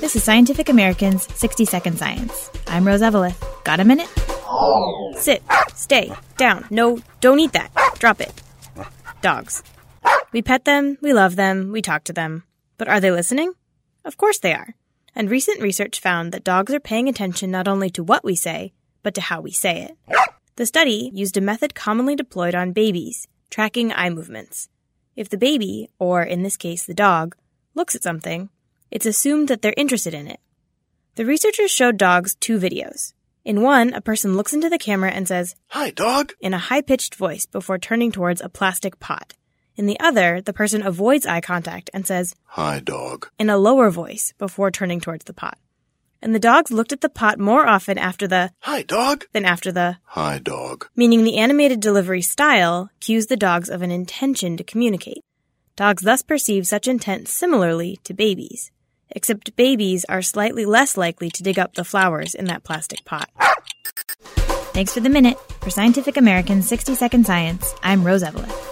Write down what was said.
This is Scientific American's 60-Second Science. I'm Rose Eveleth. Got a minute? Sit. Stay. Down. No, don't eat that. Drop it. Dogs. We pet them, we love them, we talk to them. But are they listening? Of course they are. And recent research found that dogs are paying attention not only to what we say, but to how we say it. The study used a method commonly deployed on babies, tracking eye movements. If the baby, or in this case the dog, looks at something, it's assumed that they're interested in it. The researchers showed dogs 2 videos. In one, a person looks into the camera and says, "Hi, dog," in a high-pitched voice before turning towards a plastic pot. In the other, the person avoids eye contact and says, "Hi, dog," in a lower voice before turning towards the pot. And the dogs looked at the pot more often after the "Hi, dog" than after the "Hi, dog," meaning the animated delivery style cues the dogs of an intention to communicate. Dogs thus perceive such intent similarly to babies, except babies are slightly less likely to dig up the flowers in that plastic pot. Thanks for the minute. For Scientific American's 60-Second Science, I'm Rose Eveleth.